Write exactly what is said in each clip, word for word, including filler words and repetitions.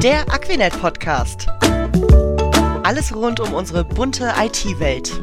Der Aquinet Podcast. Alles rund um unsere bunte I T-Welt.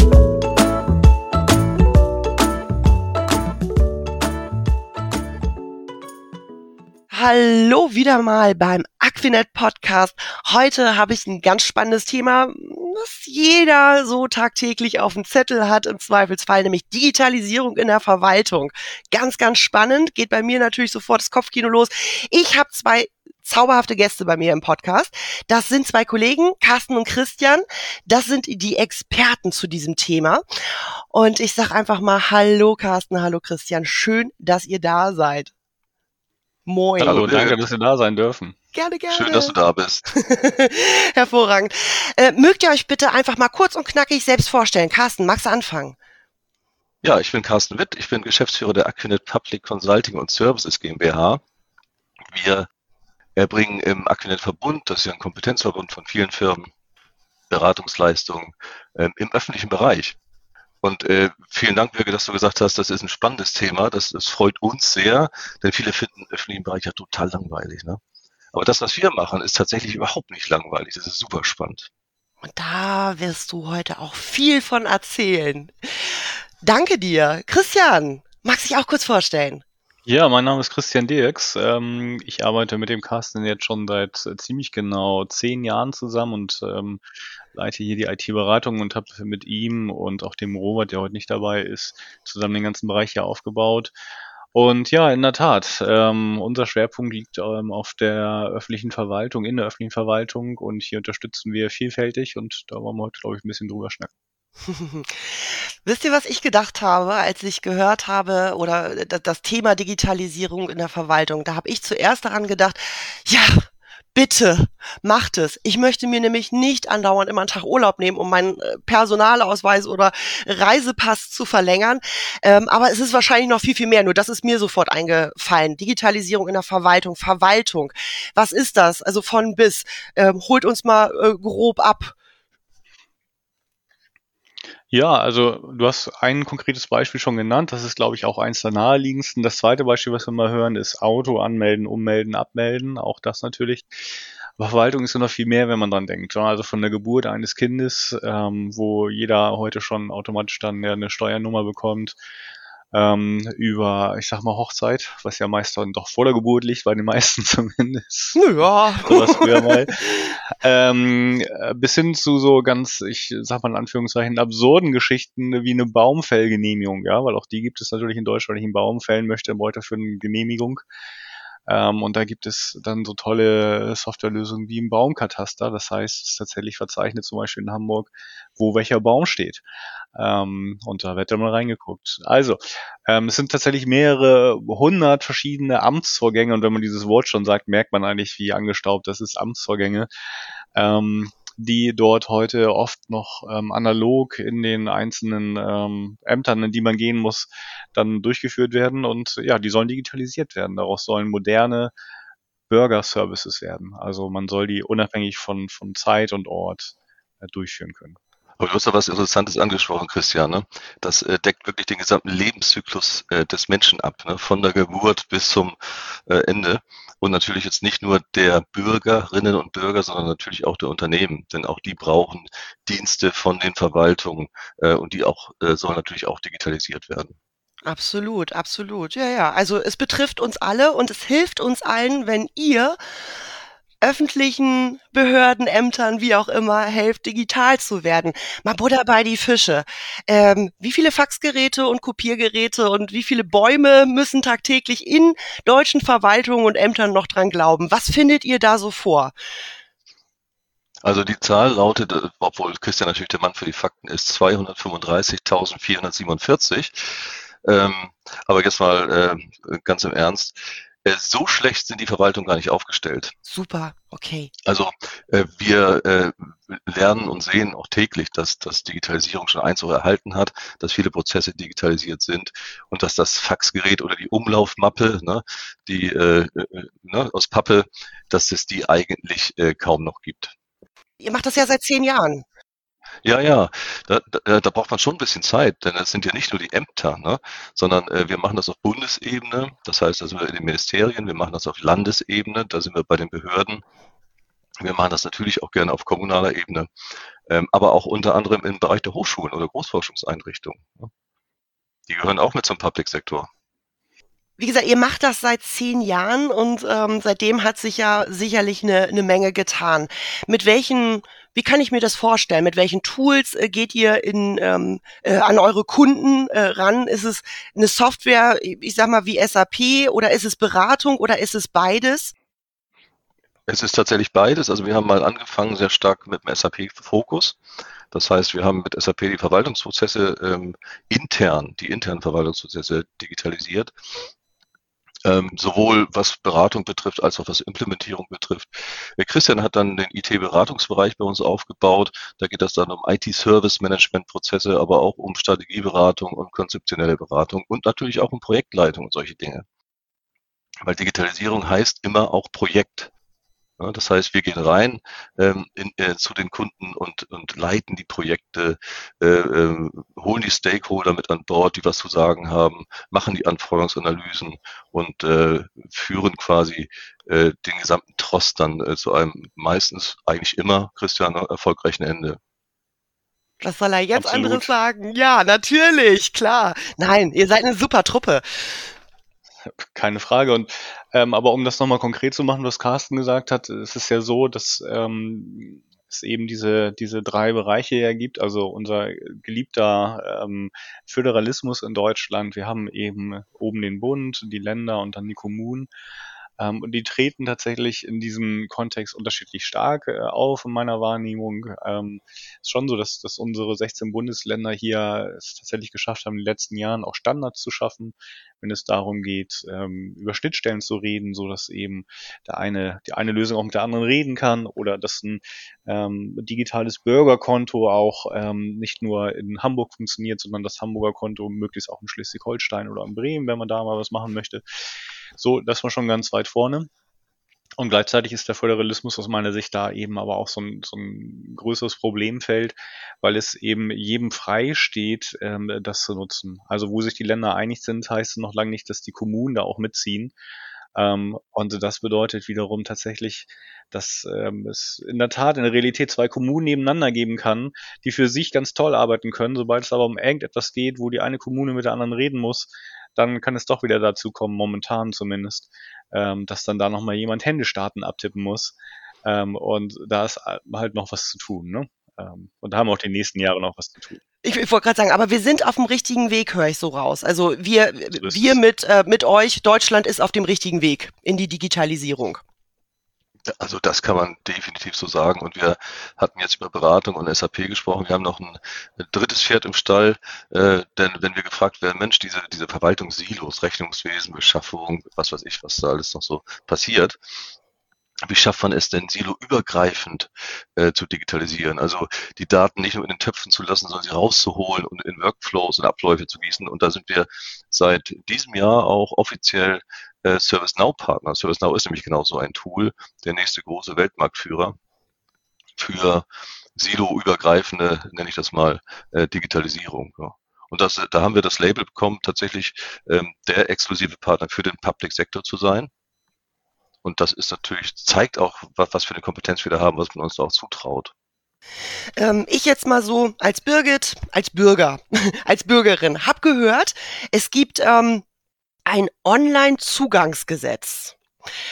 Hallo wieder mal beim Aquinet Podcast. Heute habe ich ein ganz spannendes Thema, das jeder so tagtäglich auf dem Zettel hat, im Zweifelsfall, nämlich Digitalisierung in der Verwaltung. Ganz, ganz spannend, geht bei mir natürlich sofort das Kopfkino los. Ich habe zwei zauberhafte Gäste bei mir im Podcast. Das sind zwei Kollegen, Carsten und Christian. Das sind die Experten zu diesem Thema. Und ich sage einfach mal Hallo Carsten, hallo Christian. Schön, dass ihr da seid. Moin. Hallo, danke, dass wir da sein dürfen. Gerne, gerne. Schön, dass du da bist. Hervorragend. Äh, mögt ihr euch bitte einfach mal kurz und knackig selbst vorstellen? Carsten, magst du anfangen? Ja, ich bin Carsten Witt. Ich bin Geschäftsführer der Aquinet Public Consulting und Services GmbH. Wir erbringen im Aquinet-Verbund, das ist ja ein Kompetenzverbund von vielen Firmen, Beratungsleistungen ähm, im öffentlichen Bereich. Und äh, vielen Dank, Birgit, dass du gesagt hast, das ist ein spannendes Thema. Das, das freut uns sehr, denn viele finden den öffentlichen Bereich ja total langweilig. Ne? Aber das, was wir machen, ist tatsächlich überhaupt nicht langweilig. Das ist super spannend. Und da wirst du heute auch viel von erzählen. Danke dir. Christian, magst du dich auch kurz vorstellen? Ja, mein Name ist Christian Dirks. Ähm, ich arbeite mit dem Carsten jetzt schon seit äh, ziemlich genau zehn Jahren zusammen und ähm, leite hier die I T-Beratung und habe mit ihm und auch dem Robert, der heute nicht dabei ist, zusammen den ganzen Bereich hier aufgebaut. Und ja, in der Tat, ähm, unser Schwerpunkt liegt ähm, auf der öffentlichen Verwaltung, in der öffentlichen Verwaltung, und hier unterstützen wir vielfältig, und da wollen wir heute, glaube ich, ein bisschen drüber schnacken. Wisst ihr, was ich gedacht habe, als ich gehört habe, oder das Thema Digitalisierung in der Verwaltung? Da habe ich zuerst daran gedacht, ja, bitte, macht es. Ich möchte mir nämlich nicht andauernd immer einen Tag Urlaub nehmen, um meinen Personalausweis oder Reisepass zu verlängern. Ähm, aber es ist wahrscheinlich noch viel, viel mehr. Nur das ist mir sofort eingefallen. Digitalisierung in der Verwaltung, Verwaltung. Was ist das? Also von bis. Ähm, holt uns mal äh, grob ab. Ja, also du hast ein konkretes Beispiel schon genannt. Das ist, glaube ich, auch eins der naheliegendsten. Das zweite Beispiel, was wir mal hören, ist Auto anmelden, ummelden, abmelden. Auch das natürlich. Aber Verwaltung ist ja noch viel mehr, wenn man dran denkt. Also von der Geburt eines Kindes, ähm, wo jeder heute schon automatisch dann ja eine Steuernummer bekommt, ähm, über, ich sag mal, Hochzeit, was ja meist dann doch vor der Geburt liegt, bei den meisten zumindest. Ja. Sowas früher mal. Ähm, bis hin zu so ganz, ich sag mal in Anführungszeichen, absurden Geschichten wie eine Baumfellgenehmigung, ja, weil auch die gibt es natürlich in Deutschland. Wenn ich einen Baum fällen möchte, brauche ich dafür eine Genehmigung. Ähm, und da gibt es dann so tolle Softwarelösungen wie im Baumkataster. Das heißt, es ist tatsächlich verzeichnet, zum Beispiel in Hamburg, wo welcher Baum steht. Ähm, und da wird dann mal reingeguckt. Also, ähm, es sind tatsächlich mehrere hundert verschiedene Amtsvorgänge. Und wenn man dieses Wort schon sagt, merkt man eigentlich, wie angestaubt das ist, Amtsvorgänge. Ähm, die dort heute oft noch ähm, analog in den einzelnen ähm, Ämtern, in die man gehen muss, dann durchgeführt werden. Und ja, die sollen digitalisiert werden. Daraus sollen moderne Bürgerservices werden. Also man soll die unabhängig von, von Zeit und Ort äh, durchführen können. Aber du hast da was Interessantes angesprochen, Christian. Ne? Das äh, deckt wirklich den gesamten Lebenszyklus äh, des Menschen ab, ne? Von der Geburt bis zum äh, Ende. Und natürlich jetzt nicht nur der Bürgerinnen und Bürger, sondern natürlich auch der Unternehmen. Denn auch die brauchen Dienste von den Verwaltungen äh, und die auch äh, sollen natürlich auch digitalisiert werden. Absolut, absolut. Ja, ja. Also es betrifft uns alle und es hilft uns allen, wenn ihr öffentlichen Behörden, Ämtern, wie auch immer, helft, digital zu werden. Mal Butter bei die Fische. Ähm, wie viele Faxgeräte und Kopiergeräte und wie viele Bäume müssen tagtäglich in deutschen Verwaltungen und Ämtern noch dran glauben? Was findet ihr da so vor? Also die Zahl lautet, obwohl Christian natürlich der Mann für die Fakten ist, zweihundertfünfunddreißigtausendvierhundertsiebenundvierzig. Ähm, aber jetzt mal äh, ganz im Ernst. Äh, so schlecht sind die Verwaltungen gar nicht aufgestellt. Super, okay. Also äh, wir äh, lernen und sehen auch täglich, dass, dass Digitalisierung schon Einzug erhalten hat, dass viele Prozesse digitalisiert sind und dass das Faxgerät oder die Umlaufmappe, ne, die äh, äh, ne, aus Pappe, dass es die eigentlich äh, kaum noch gibt. Ihr macht das ja seit zehn Jahren. Ja, ja, da, da, da braucht man schon ein bisschen Zeit, denn es sind ja nicht nur die Ämter, ne, sondern äh, wir machen das auf Bundesebene, das heißt, da sind wir in den Ministerien, wir machen das auf Landesebene, da sind wir bei den Behörden Wir machen das natürlich auch gerne auf kommunaler Ebene, ähm, aber auch unter anderem im Bereich der Hochschulen oder Großforschungseinrichtungen. Die gehören auch mit zum Public-Sektor. Wie gesagt, ihr macht das seit zehn Jahren und ähm, seitdem hat sich ja sicherlich eine, eine Menge getan. Mit welchen, wie kann ich mir das vorstellen? Mit welchen Tools äh, geht ihr in, ähm, äh, an eure Kunden äh, ran? Ist es eine Software, ich sag mal wie S A P, oder ist es Beratung oder ist es beides? Es ist tatsächlich beides. Also wir haben mal angefangen sehr stark mit dem S A P-Fokus. Das heißt, wir haben mit S A P die Verwaltungsprozesse ähm, intern, die internen Verwaltungsprozesse digitalisiert. Ähm, sowohl was Beratung betrifft, als auch was Implementierung betrifft. Der Christian hat dann den I T-Beratungsbereich bei uns aufgebaut. Da geht es dann um I T-Service-Management-Prozesse, aber auch um Strategieberatung und konzeptionelle Beratung und natürlich auch um Projektleitung und solche Dinge. Weil Digitalisierung heißt immer auch Projekt. Ja, das heißt, wir gehen rein ähm, in, äh, zu den Kunden und, und leiten die Projekte, äh, äh, holen die Stakeholder mit an Bord, die was zu sagen haben, machen die Anforderungsanalysen und äh, führen quasi äh, den gesamten Trost dann äh, zu einem meistens, eigentlich immer, Christian, erfolgreichen Ende. Was soll er jetzt anderes Absolut. sagen? Ja, natürlich, klar. Nein, ihr seid eine super Truppe. Keine Frage. Und ähm, aber um das nochmal konkret zu machen, was Carsten gesagt hat, es ist ja so, dass ähm, es eben diese diese drei Bereiche ja gibt. Also unser geliebter ähm, Föderalismus in Deutschland. Wir haben eben oben den Bund, die Länder und dann die Kommunen. Ähm, und die treten tatsächlich in diesem Kontext unterschiedlich stark äh, auf in meiner Wahrnehmung. Ähm, ist schon so, dass, dass unsere sechzehn Bundesländer hier es tatsächlich geschafft haben, in den letzten Jahren auch Standards zu schaffen, wenn es darum geht, ähm, über Schnittstellen zu reden, so dass eben der eine, die eine Lösung auch mit der anderen reden kann oder dass ein ähm, digitales Bürgerkonto auch ähm, nicht nur in Hamburg funktioniert, sondern das Hamburger Konto möglichst auch in Schleswig-Holstein oder in Bremen, wenn man da mal was machen möchte. So, das war schon ganz weit vorne. Und gleichzeitig ist der Föderalismus aus meiner Sicht da eben aber auch so ein, so ein größeres Problemfeld, weil es eben jedem frei steht, ähm, das zu nutzen. Also wo sich die Länder einig sind, heißt es noch lange nicht, dass die Kommunen da auch mitziehen. Ähm, und das bedeutet wiederum tatsächlich, dass ähm, es in der Tat in der Realität zwei Kommunen nebeneinander geben kann, die für sich ganz toll arbeiten können. Sobald es aber um irgendetwas geht, wo die eine Kommune mit der anderen reden muss, dann kann es doch wieder dazu kommen, momentan zumindest, ähm, dass dann da nochmal jemand Händestarten abtippen muss. Ähm, und da ist halt noch was zu tun, ne? Ähm, und da haben wir auch die nächsten Jahre noch was zu tun. Ich, ich wollte gerade sagen, aber wir sind auf dem richtigen Weg, höre ich so raus. Also wir, So ist wir es. mit, äh, mit euch, Deutschland ist auf dem richtigen Weg in die Digitalisierung. Also das kann man definitiv so sagen. Und wir hatten jetzt über Beratung und S A P gesprochen. Wir haben noch ein, ein drittes Pferd im Stall. Äh, denn wenn wir gefragt werden, Mensch, diese, diese Verwaltungssilos, Rechnungswesen, Beschaffung, was weiß ich, was da alles noch so passiert, wie schafft man es denn, siloübergreifend äh, zu digitalisieren? Also die Daten nicht nur in den Töpfen zu lassen, sondern sie rauszuholen und in Workflows und Abläufe zu gießen. Und da sind wir seit diesem Jahr auch offiziell äh, ServiceNow-Partner. ServiceNow ist nämlich genau so ein Tool, der nächste große Weltmarktführer für siloübergreifende, nenne ich das mal, äh, Digitalisierung. Ja. Und das, da haben wir das Label bekommen, tatsächlich ähm, der exklusive Partner für den Public Sector zu sein. Und das ist natürlich, zeigt auch, was, was für eine Kompetenz wir da haben, was man uns da auch zutraut. Ähm, ich jetzt mal so als Birgit, als Bürger, als Bürgerin, hab gehört, es gibt ähm, ein Online-Zugangsgesetz.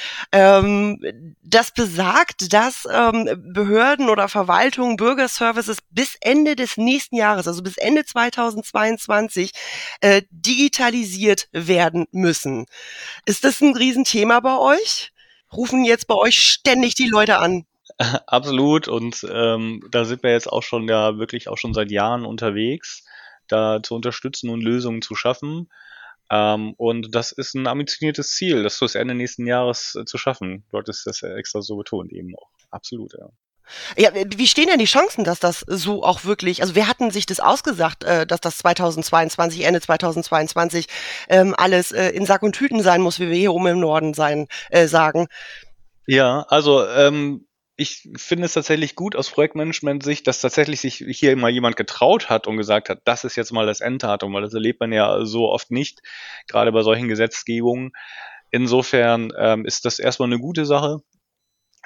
Ähm, das besagt, dass ähm, Behörden oder Verwaltungen, Bürgerservices bis Ende des nächsten Jahres, also bis Ende zweitausendzweiundzwanzig, äh, digitalisiert werden müssen. Ist das ein Riesenthema bei euch? Rufen jetzt bei euch ständig die Leute an? Absolut. Und ähm, da sind wir jetzt auch schon ja wirklich auch schon seit Jahren unterwegs, da zu unterstützen und Lösungen zu schaffen. Ähm, und das ist ein ambitioniertes Ziel, das bis Ende nächsten Jahres äh, zu schaffen. Dort ist das ja extra so betont eben auch. Absolut, ja. Ja, wie stehen denn die Chancen, dass das so auch wirklich, also wer hatten sich das ausgesagt, äh, dass das zweitausendzweiundzwanzig, Ende zweitausendzweiundzwanzig ähm, alles äh, in Sack und Tüten sein muss, wie wir hier oben im Norden sein, äh, sagen? Ja, also ähm, ich finde es tatsächlich gut aus Projektmanagement-Sicht, dass tatsächlich sich hier mal jemand getraut hat und gesagt hat, das ist jetzt mal das Enddatum, weil das erlebt man ja so oft nicht, gerade bei solchen Gesetzgebungen. Insofern ähm, ist das erstmal eine gute Sache.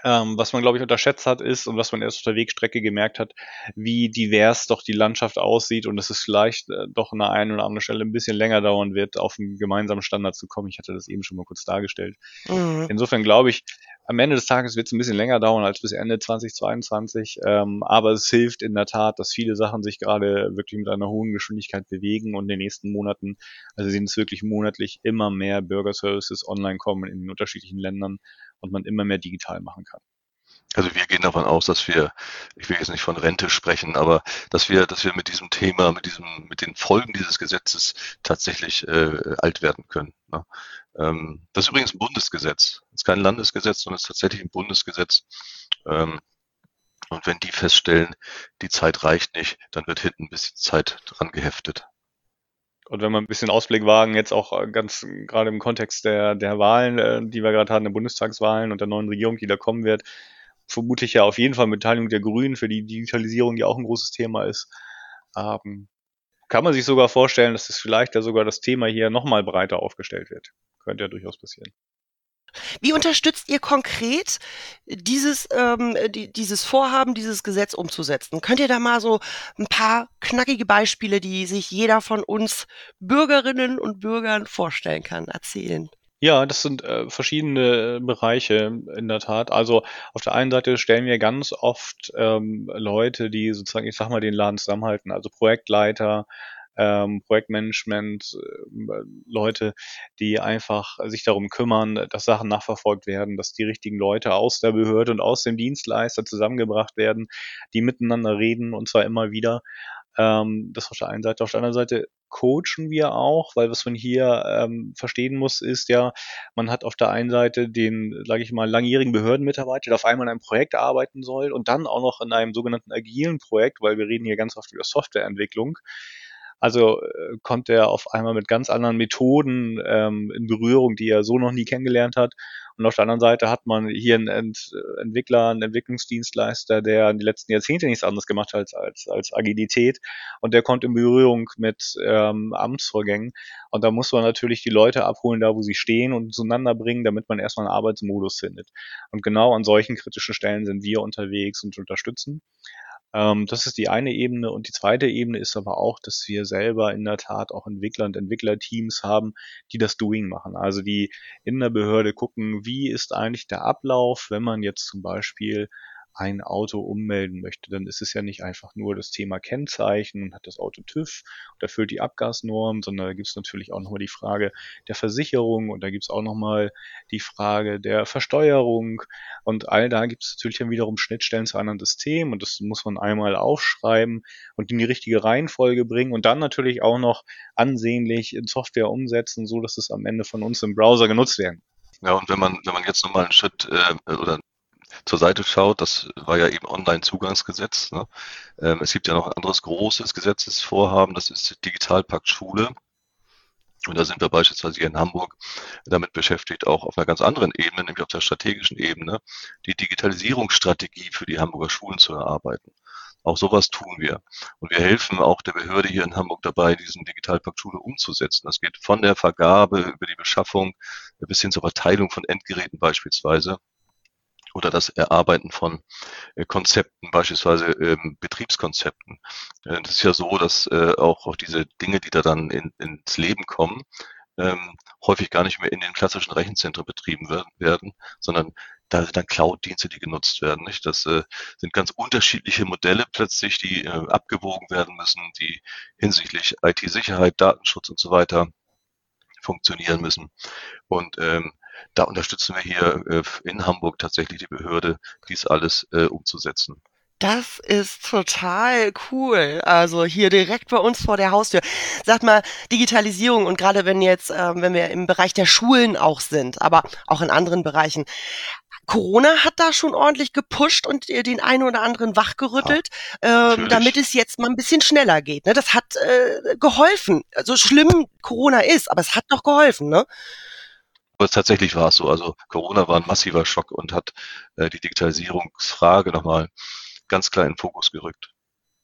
Ähm, was man, glaube ich, unterschätzt hat, ist und was man erst auf der Wegstrecke gemerkt hat, wie divers doch die Landschaft aussieht und dass es vielleicht äh, doch an der einen oder anderen Stelle ein bisschen länger dauern wird, auf einen gemeinsamen Standard zu kommen. Ich hatte das eben schon mal kurz dargestellt. Mhm. Insofern glaube ich, am Ende des Tages wird es ein bisschen länger dauern als bis Ende zwanzig zweiundzwanzig, ähm, aber es hilft in der Tat, dass viele Sachen sich gerade wirklich mit einer hohen Geschwindigkeit bewegen und in den nächsten Monaten, also sind es wirklich monatlich immer mehr Bürgerservices online kommen in den unterschiedlichen Ländern und man immer mehr digital machen kann. Also wir gehen davon aus, dass wir, ich will jetzt nicht von Rente sprechen, aber dass wir, dass wir mit diesem Thema, mit diesem, mit den Folgen dieses Gesetzes tatsächlich äh, alt werden können. Ne? Ähm, das ist übrigens ein Bundesgesetz. Es ist kein Landesgesetz, sondern es ist tatsächlich ein Bundesgesetz. Ähm, und wenn die feststellen, die Zeit reicht nicht, dann wird hinten ein bisschen Zeit dran geheftet. Und wenn wir ein bisschen Ausblick wagen, jetzt auch äh, ganz gerade im Kontext der, der Wahlen, äh, die wir gerade hatten, der Bundestagswahlen und der neuen Regierung, die da kommen wird, vermute ich ja auf jeden Fall mit Beteiligung der Grünen für die Digitalisierung, die auch ein großes Thema ist. Ähm, kann man sich sogar vorstellen, dass das vielleicht ja sogar das Thema hier nochmal breiter aufgestellt wird. Könnte ja durchaus passieren. Wie unterstützt ihr konkret dieses, ähm, die, dieses Vorhaben, dieses Gesetz umzusetzen? Könnt ihr da mal so ein paar knackige Beispiele, die sich jeder von uns Bürgerinnen und Bürgern vorstellen kann, erzählen? Ja, das sind äh, verschiedene Bereiche in der Tat. Also auf der einen Seite stellen wir ganz oft ähm, Leute, die sozusagen, ich sag mal, den Laden zusammenhalten, also Projektleiter, ähm, Projektmanagement, äh, Leute, die einfach sich darum kümmern, dass Sachen nachverfolgt werden, dass die richtigen Leute aus der Behörde und aus dem Dienstleister zusammengebracht werden, die miteinander reden und zwar immer wieder. Ähm, das auf der einen Seite. Auf der anderen Seite coachen wir auch, weil was man hier ähm, verstehen muss, ist ja, man hat auf der einen Seite den, sage ich mal, langjährigen Behördenmitarbeiter, der auf einmal in einem Projekt arbeiten soll und dann auch noch in einem sogenannten agilen Projekt, weil wir reden hier ganz oft über Softwareentwicklung. Also äh, kommt er auf einmal mit ganz anderen Methoden ähm, in Berührung, die er so noch nie kennengelernt hat. Und auf der anderen Seite hat man hier einen Ent Entwickler, einen Entwicklungsdienstleister, der in den letzten Jahrzehnten nichts anderes gemacht hat als, als, als Agilität. Und der kommt in Berührung mit ähm, Amtsvorgängen. Und da muss man natürlich die Leute abholen, da wo sie stehen und zueinander bringen, damit man erstmal einen Arbeitsmodus findet. Und genau an solchen kritischen Stellen sind wir unterwegs und unterstützen. Ähm, das ist die eine Ebene. Und die zweite Ebene ist aber auch, dass wir selber in der Tat auch Entwickler und Entwicklerteams haben, die das Doing machen. Also die in der Behörde gucken, wie ist eigentlich der Ablauf, wenn man jetzt zum Beispiel ein Auto ummelden möchte, dann ist es ja nicht einfach nur das Thema Kennzeichen und hat das Auto TÜV und erfüllt die Abgasnorm, sondern da gibt es natürlich auch nochmal die Frage der Versicherung und da gibt es auch nochmal die Frage der Versteuerung und all da gibt es natürlich dann wiederum Schnittstellen zu anderen Systemen und das muss man einmal aufschreiben und in die richtige Reihenfolge bringen und dann natürlich auch noch ansehnlich in Software umsetzen, so dass es am Ende von uns im Browser genutzt werden. Ja, und wenn man, wenn man jetzt nochmal einen Schritt äh, oder zur Seite schaut, das war ja eben Online-Zugangsgesetz. Ne? Ähm, es gibt ja noch ein anderes großes Gesetzesvorhaben, das ist Digitalpakt Schule. Und da sind wir beispielsweise hier in Hamburg damit beschäftigt, auch auf einer ganz anderen Ebene, nämlich auf der strategischen Ebene, die Digitalisierungsstrategie für die Hamburger Schulen zu erarbeiten. Auch sowas tun wir. Und wir helfen auch der Behörde hier in Hamburg dabei, diesen Digitalpakt Schule umzusetzen. Das geht von der Vergabe über die Beschaffung bis hin zur Verteilung von Endgeräten beispielsweise oder das Erarbeiten von äh, Konzepten, beispielsweise ähm, Betriebskonzepten. Äh, das ist ja so, dass äh, auch, auch diese Dinge, die da dann in, ins Leben kommen, ähm, häufig gar nicht mehr in den klassischen Rechenzentren betrieben werden, werden sondern da sind dann Cloud-Dienste, die genutzt werden. Nicht? Das äh, sind ganz unterschiedliche Modelle plötzlich, die äh, abgewogen werden müssen, die hinsichtlich I T-Sicherheit, Datenschutz und so weiter funktionieren müssen. Und ähm, da unterstützen wir hier äh, in Hamburg tatsächlich die Behörde, dies alles äh, umzusetzen. Das ist total cool. Also hier direkt bei uns vor der Haustür. Sag mal, Digitalisierung und gerade wenn jetzt, ähm, wenn wir im Bereich der Schulen auch sind, aber auch in anderen Bereichen. Corona hat da schon ordentlich gepusht und äh, den einen oder anderen wachgerüttelt, Ja, ähm, damit es jetzt mal ein bisschen schneller geht. Ne? Das hat äh, geholfen. Also schlimm Corona ist, aber es hat doch geholfen, ne? Aber tatsächlich war es so. Also Corona war ein massiver Schock und hat äh, die Digitalisierungsfrage nochmal ganz klar in den Fokus gerückt.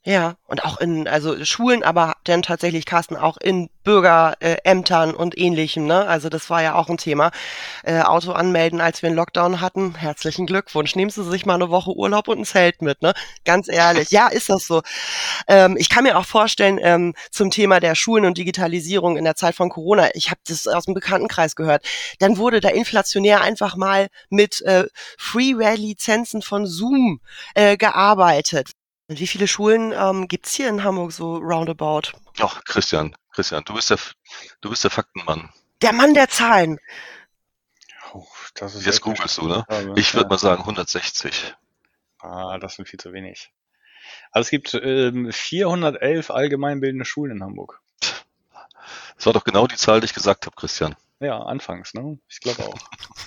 Ja, und auch in, also Schulen, aber dann tatsächlich, Carsten, auch in Bürgerämtern und Ähnlichem, ne? Also das war ja auch ein Thema. Äh, Auto anmelden, als wir einen Lockdown hatten. Herzlichen Glückwunsch. Nehmen Sie sich mal eine Woche Urlaub und ein Zelt mit, ne? Ganz ehrlich. Ja, ist das so. Ähm, ich kann mir auch vorstellen, ähm, zum Thema der Schulen und Digitalisierung in der Zeit von Corona, ich habe das aus dem Bekanntenkreis gehört, dann wurde da inflationär einfach mal mit äh, Freeware-Lizenzen von Zoom äh, gearbeitet. Und wie viele Schulen ähm, gibt's hier in Hamburg so roundabout? Ach, Christian, Christian, du bist der, du bist der Faktenmann. Der Mann der Zahlen. Oh, das ist Jetzt echt eine googelst du, ne? Frage. Ich würde Ja. mal sagen hundertsechzig. Ah, das sind viel zu wenig. Also es gibt ähm, vierhundertelf allgemeinbildende Schulen in Hamburg. Das war doch genau die Zahl, die ich gesagt habe, Christian. Ja, anfangs, ne? Ich glaube auch.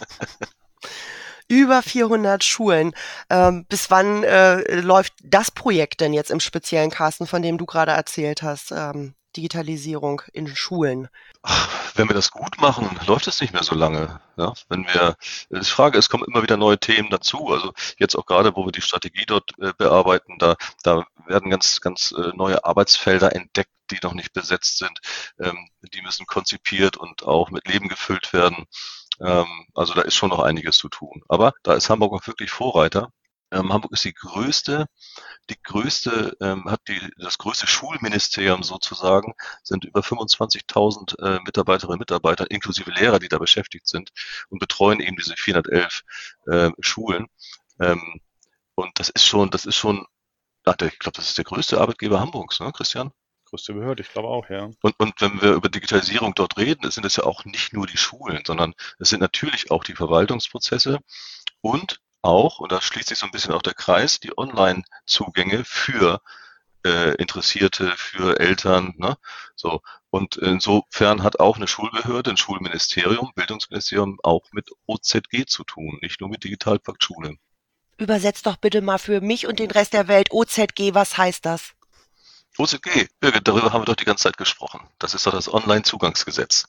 Über vierhundert Schulen. Ähm, bis wann äh, läuft das Projekt denn jetzt im speziellen, Carsten, von dem du gerade erzählt hast? Ähm, Digitalisierung in Schulen. Ach, wenn wir das gut machen, läuft es nicht mehr so lange. Ja? Wenn wir, die Frage ist, kommen immer wieder neue Themen dazu. Also jetzt auch gerade, wo wir die Strategie dort äh, bearbeiten, da, da werden ganz, ganz äh, neue Arbeitsfelder entdeckt, die noch nicht besetzt sind. Ähm, die müssen konzipiert und auch mit Leben gefüllt werden. Ähm, also da ist schon noch einiges zu tun. Aber da ist Hamburg auch wirklich Vorreiter. Ähm, Hamburg ist die größte die größte, ähm, hat die, das größte Schulministerium sozusagen, sind über fünfundzwanzigtausend äh, Mitarbeiterinnen und Mitarbeiter, inklusive Lehrer, die da beschäftigt sind und betreuen eben diese vierhundertelf äh, Schulen. Ähm, und das ist schon, das ist schon, ach, der- ich glaube, das ist der größte Arbeitgeber Hamburgs, ne, Christian? Größte Behörde, ich glaube auch, ja. Und, und wenn wir über Digitalisierung dort reden, sind es ja auch nicht nur die Schulen, sondern es sind natürlich auch die Verwaltungsprozesse und auch, und da schließt sich so ein bisschen auch der Kreis, die Online-Zugänge für äh, Interessierte, für Eltern. Ne? So. Und insofern hat auch eine Schulbehörde, ein Schulministerium, Bildungsministerium auch mit O Z G zu tun, nicht nur mit Digitalpakt Schule. Übersetzt doch bitte mal für mich und den Rest der Welt O Z G, was heißt das? O Z G, Birgit, darüber haben wir doch die ganze Zeit gesprochen. Das ist doch das Online-Zugangsgesetz.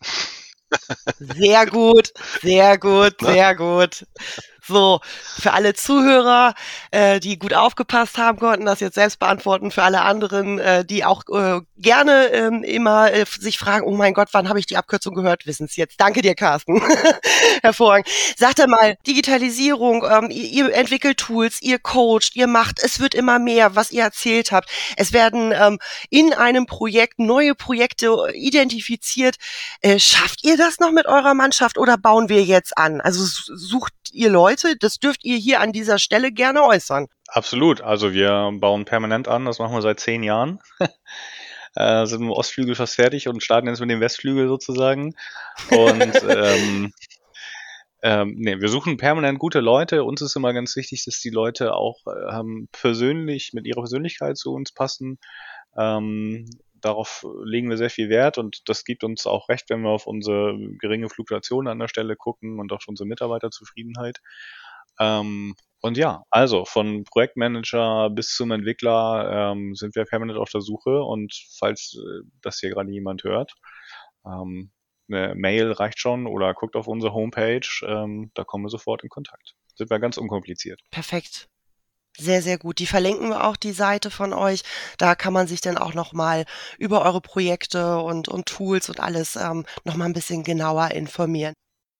Sehr gut, sehr gut, Ne? sehr gut. So, für alle Zuhörer, äh, die gut aufgepasst haben, konnten das jetzt selbst beantworten. Für alle anderen, äh, die auch äh, gerne ähm, immer äh, sich fragen, oh mein Gott, wann habe ich die Abkürzung gehört, wissen es jetzt. Danke dir, Carsten. Hervorragend. Sagt er mal, Digitalisierung, ähm, ihr, ihr entwickelt Tools, ihr coacht, ihr macht, es wird immer mehr, was ihr erzählt habt. Es werden ähm, in einem Projekt neue Projekte identifiziert. Äh, schafft ihr das noch mit eurer Mannschaft oder bauen wir jetzt an? Also sucht ihr Leute? Das dürft ihr hier an dieser Stelle gerne äußern. Absolut. Also wir bauen permanent an, das machen wir seit zehn Jahren. äh, sind im Ostflügel fast fertig und starten jetzt mit dem Westflügel sozusagen. Und ähm, ähm, nee, wir suchen permanent gute Leute. Uns ist immer ganz wichtig, dass die Leute auch ähm, persönlich mit ihrer Persönlichkeit zu uns passen. Ähm, darauf legen wir sehr viel Wert und das gibt uns auch recht, wenn wir auf unsere geringe Fluktuation an der Stelle gucken und auch unsere Mitarbeiterzufriedenheit. Ähm, und ja, also von Projektmanager bis zum Entwickler ähm, sind wir permanent auf der Suche und falls äh, das hier gerade jemand hört, ähm, eine Mail reicht schon oder guckt auf unsere Homepage, ähm, da kommen wir sofort in Kontakt. Sind wir ganz unkompliziert. Perfekt. Sehr, sehr gut. Die verlinken wir auch, die Seite von euch. Da kann man sich dann auch nochmal über eure Projekte und, und Tools und alles ähm, nochmal ein bisschen genauer informieren.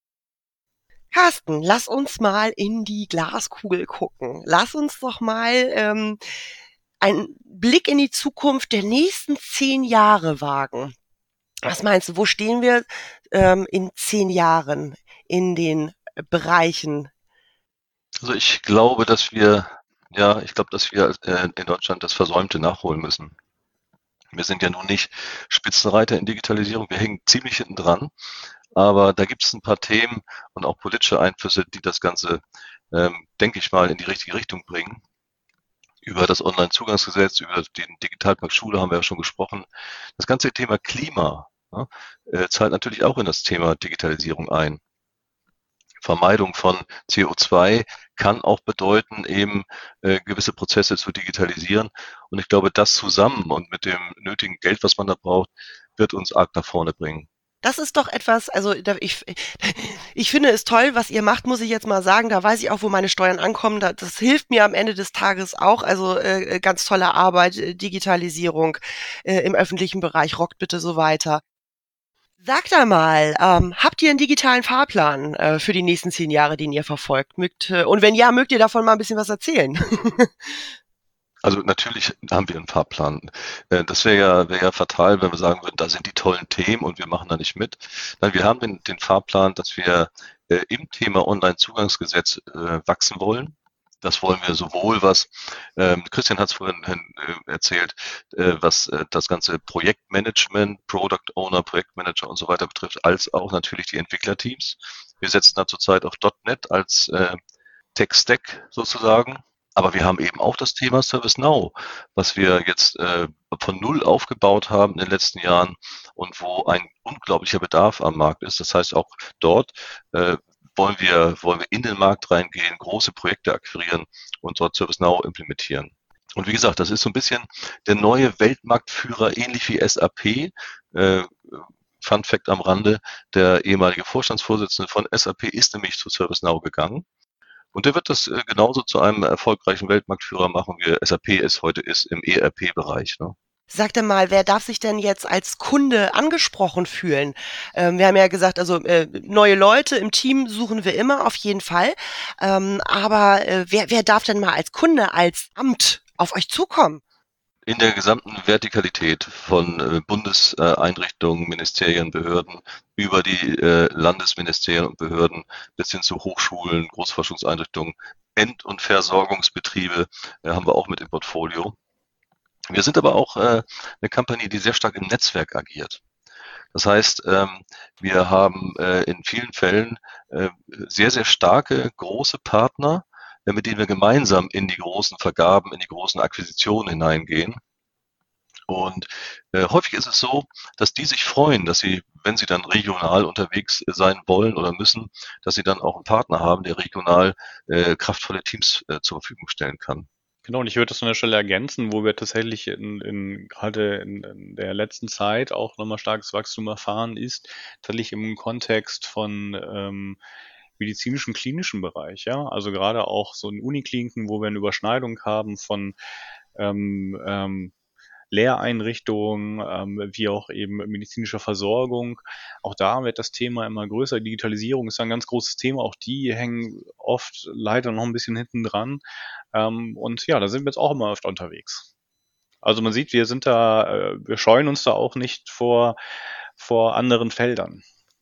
Carsten, lass uns mal in die Glaskugel gucken. Lass uns doch mal ähm, einen Blick in die Zukunft der nächsten zehn Jahre wagen. Was meinst du, wo stehen wir ähm, in zehn Jahren in den Bereichen? Also ich glaube, dass wir, ja, ich glaube, dass wir äh, in Deutschland das Versäumte nachholen müssen. Wir sind ja nun nicht Spitzenreiter in Digitalisierung, wir hängen ziemlich hinten dran, aber da gibt es ein paar Themen und auch politische Einflüsse, die das Ganze, ähm, denke ich mal, in die richtige Richtung bringen. Über das Onlinezugangsgesetz, über den Digitalpakt Schule haben wir ja schon gesprochen. Das ganze Thema Klima, ja, äh, zahlt natürlich auch in das Thema Digitalisierung ein. Vermeidung von C O zwei kann auch bedeuten, eben äh, gewisse Prozesse zu digitalisieren. Und ich glaube, das zusammen und mit dem nötigen Geld, was man da braucht, wird uns arg nach vorne bringen. Das ist doch etwas, also da, ich, ich finde es toll, was ihr macht, muss ich jetzt mal sagen. Da weiß ich auch, wo meine Steuern ankommen. Da, das hilft mir am Ende des Tages auch. Also äh, ganz tolle Arbeit, äh, Digitalisierung äh, im öffentlichen Bereich, rockt bitte so weiter. Sagt einmal, ähm, habt ihr einen digitalen Fahrplan äh, für die nächsten zehn Jahre, den ihr verfolgt? Mögt, äh, und wenn ja, mögt ihr davon mal ein bisschen was erzählen? Also natürlich haben wir einen Fahrplan. Äh, Das wäre ja, wäre ja fatal, wenn wir sagen würden, da sind die tollen Themen und wir machen da nicht mit. Nein, wir haben den, den Fahrplan, dass wir äh, im Thema Onlinezugangsgesetz äh, wachsen wollen. Das wollen wir sowohl, was ähm, Christian hat es vorhin äh, erzählt, äh, was äh, das ganze Projektmanagement, Product Owner, Projektmanager und so weiter betrifft, als auch natürlich die Entwicklerteams. Wir setzen da zurzeit auf .Punkt net als äh, Tech-Stack sozusagen. Aber wir haben eben auch das Thema ServiceNow, was wir jetzt äh, von null aufgebaut haben in den letzten Jahren und wo ein unglaublicher Bedarf am Markt ist. Das heißt, auch dort äh, wollen wir, wollen wir in den Markt reingehen, große Projekte akquirieren und dort ServiceNow implementieren. Und wie gesagt, das ist so ein bisschen der neue Weltmarktführer, ähnlich wie S A P. Äh, Fun Fact am Rande, der ehemalige Vorstandsvorsitzende von S A P ist nämlich zu ServiceNow gegangen. Und der wird das äh, genauso zu einem erfolgreichen Weltmarktführer machen, wie S A P es heute ist im E R P-Bereich. Ne? Sagt mal, wer darf sich denn jetzt als Kunde angesprochen fühlen? Ähm, wir haben ja gesagt, also äh, neue Leute im Team suchen wir immer auf jeden Fall. Ähm, aber äh, wer, wer darf denn mal als Kunde, als Amt auf euch zukommen? In der gesamten Vertikalität von äh, Bundeseinrichtungen, Ministerien, Behörden über die äh, Landesministerien und Behörden bis hin zu Hochschulen, Großforschungseinrichtungen, End- und Versorgungsbetriebe äh, haben wir auch mit im Portfolio. Wir sind aber auch äh, eine Company, die sehr stark im Netzwerk agiert. Das heißt, ähm, wir haben äh, in vielen Fällen äh, sehr, sehr starke, große Partner, äh, mit denen wir gemeinsam in die großen Vergaben, in die großen Akquisitionen hineingehen. Und äh, häufig ist es so, dass die sich freuen, dass sie, wenn sie dann regional unterwegs sein wollen oder müssen, dass sie dann auch einen Partner haben, der regional äh, kraftvolle Teams äh, zur Verfügung stellen kann. Genau, und ich würde das an der Stelle ergänzen, wo wir tatsächlich in, in gerade in, in der letzten Zeit auch nochmal starkes Wachstum erfahren, ist tatsächlich im Kontext von ähm, medizinischen, klinischen Bereich, ja. Also gerade auch so in Unikliniken, wo wir eine Überschneidung haben von ähm, ähm, Lehreinrichtungen, ähm, wie auch eben medizinischer Versorgung. Auch da wird das Thema immer größer. Digitalisierung ist ein ganz großes Thema. Auch die hängen oft leider noch ein bisschen hinten dran. Ähm, und ja, da sind wir jetzt auch immer öfter unterwegs. Also man sieht, wir sind da, äh, wir scheuen uns da auch nicht vor, vor anderen Feldern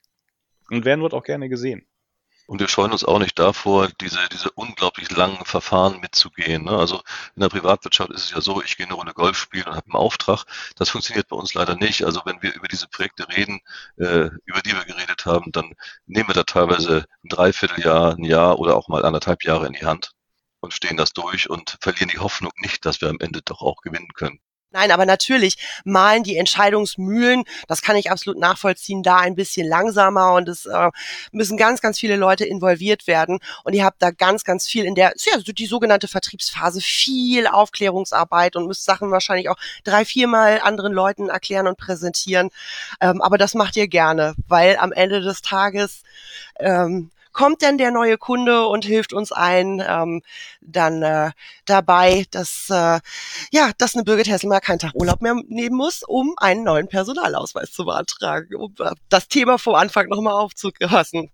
und werden dort auch gerne gesehen. Und wir scheuen uns auch nicht davor, diese, diese unglaublich langen Verfahren mitzugehen. Ne? Also in der Privatwirtschaft ist es ja so, ich gehe eine Runde Golf spielen und habe einen Auftrag. Das funktioniert bei uns leider nicht. Also wenn wir über diese Projekte reden, äh, über die wir geredet haben, dann nehmen wir da teilweise ein Dreivierteljahr, ein Jahr oder auch mal anderthalb Jahre in die Hand und stehen das durch und verlieren die Hoffnung nicht, dass wir am Ende doch auch gewinnen können. Nein, aber natürlich malen die Entscheidungsmühlen, das kann ich absolut nachvollziehen, da ein bisschen langsamer und es äh, müssen ganz, ganz viele Leute involviert werden und ihr habt da ganz, ganz viel in der, ja, so die sogenannte Vertriebsphase, viel Aufklärungsarbeit und müsst Sachen wahrscheinlich auch drei, viermal anderen Leuten erklären und präsentieren, ähm, aber das macht ihr gerne, weil am Ende des Tages ähm, kommt denn der neue Kunde und hilft uns ein, ähm, dann äh, dabei, dass äh, ja, dass eine Birgit Hesselmer keinen Tag Urlaub mehr nehmen muss, um einen neuen Personalausweis zu beantragen, um äh, das Thema vom Anfang nochmal aufzufassen.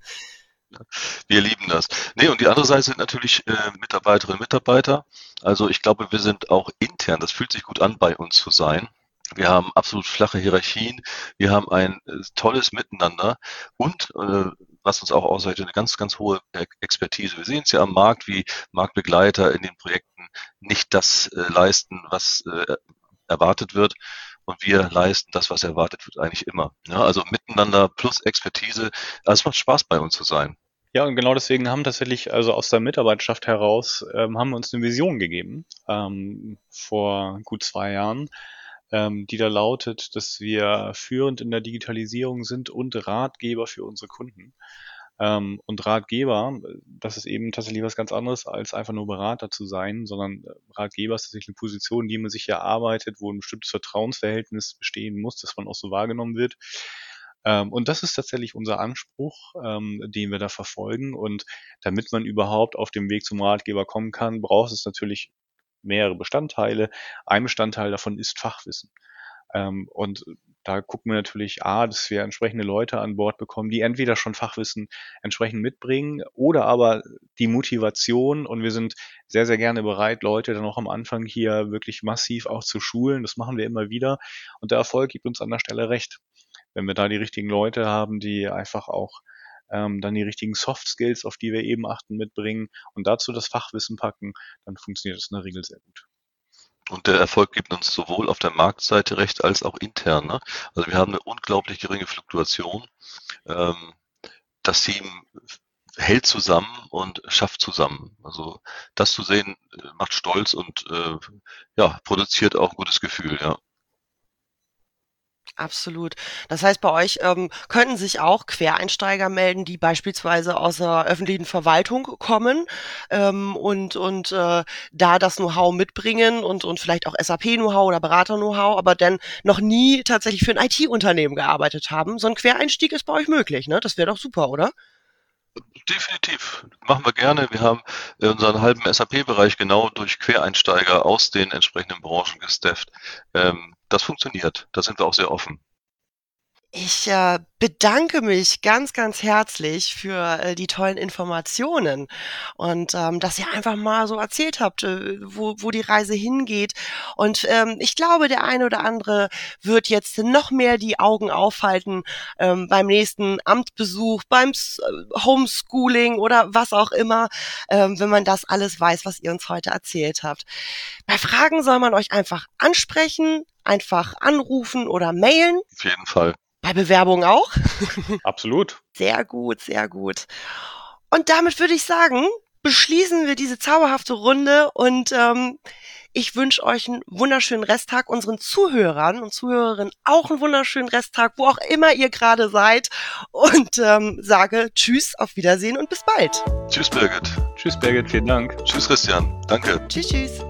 Wir lieben das. Nee, und die andere Seite sind natürlich äh, Mitarbeiterinnen und Mitarbeiter. Also ich glaube, wir sind auch intern, das fühlt sich gut an, bei uns zu sein. Wir haben absolut flache Hierarchien, wir haben ein äh, tolles Miteinander und äh, was uns auch auszeichnet, eine ganz, ganz hohe äh, Expertise. Wir sehen es ja am Markt, wie Marktbegleiter in den Projekten nicht das äh, leisten, was äh, erwartet wird. Und wir leisten das, was erwartet wird, eigentlich immer. Ja, also miteinander plus Expertise. Also es macht Spaß, bei uns zu sein. Ja, und genau deswegen haben tatsächlich, also aus der Mitarbeiterschaft heraus, ähm, haben wir uns eine Vision gegeben, ähm, vor gut zwei Jahren, ähm, die da lautet, dass wir führend in der Digitalisierung sind und Ratgeber für unsere Kunden. Ähm, und Ratgeber, das ist eben tatsächlich was ganz anderes, als einfach nur Berater zu sein, sondern Ratgeber ist tatsächlich eine Position, die man sich erarbeitet, wo ein bestimmtes Vertrauensverhältnis bestehen muss, dass man auch so wahrgenommen wird. Ähm, und das ist tatsächlich unser Anspruch, ähm, den wir da verfolgen. Und damit man überhaupt auf dem Weg zum Ratgeber kommen kann, braucht es natürlich mehrere Bestandteile. Ein Bestandteil davon ist Fachwissen. Ähm, und da gucken wir natürlich, A, dass wir entsprechende Leute an Bord bekommen, die entweder schon Fachwissen entsprechend mitbringen oder aber die Motivation. Und wir sind sehr, sehr gerne bereit, Leute dann auch am Anfang hier wirklich massiv auch zu schulen. Das machen wir immer wieder. Und der Erfolg gibt uns an der Stelle recht. Wenn wir da die richtigen Leute haben, die einfach auch ähm, dann die richtigen Soft Skills, auf die wir eben achten, mitbringen und dazu das Fachwissen packen, dann funktioniert das in der Regel sehr gut. Und der Erfolg gibt uns sowohl auf der Marktseite recht als auch intern. Ne? Also wir haben eine unglaublich geringe Fluktuation. Ähm, das Team hält zusammen und schafft zusammen. Also das zu sehen, macht stolz und äh, ja, produziert auch ein gutes Gefühl, ja. Absolut. Das heißt, bei euch ähm, könnten sich auch Quereinsteiger melden, die beispielsweise aus der öffentlichen Verwaltung kommen ähm, und, und äh, da das Know-how mitbringen und, und vielleicht auch S A P-Know-how oder Berater-Know-how, aber dann noch nie tatsächlich für ein I T-Unternehmen gearbeitet haben. So ein Quereinstieg ist bei euch möglich, ne? Das wäre doch super, oder? Definitiv. Machen wir gerne. Wir haben äh, unseren halben S A P-Bereich genau durch Quereinsteiger aus den entsprechenden Branchen gestafft. Ähm, das funktioniert. Da sind wir auch sehr offen. Ich äh, bedanke mich ganz, ganz herzlich für äh, die tollen Informationen und ähm, dass ihr einfach mal so erzählt habt, äh, wo, wo die Reise hingeht. Und ähm, ich glaube, der eine oder andere wird jetzt noch mehr die Augen aufhalten ähm, beim nächsten Amtsbesuch, beim S- äh, Homeschooling oder was auch immer, ähm, wenn man das alles weiß, was ihr uns heute erzählt habt. Bei Fragen soll man euch einfach ansprechen, einfach anrufen oder mailen. Auf jeden Fall. Bei Bewerbungen auch? Absolut. Sehr gut, sehr gut. Und damit würde ich sagen, beschließen wir diese zauberhafte Runde und ähm, ich wünsche euch einen wunderschönen Resttag, unseren Zuhörern und Zuhörerinnen auch einen wunderschönen Resttag, wo auch immer ihr gerade seid und ähm, sage Tschüss, auf Wiedersehen und bis bald. Tschüss, Birgit. Tschüss, Birgit, vielen Dank. Tschüss, Christian. Danke. Tschüss, tschüss.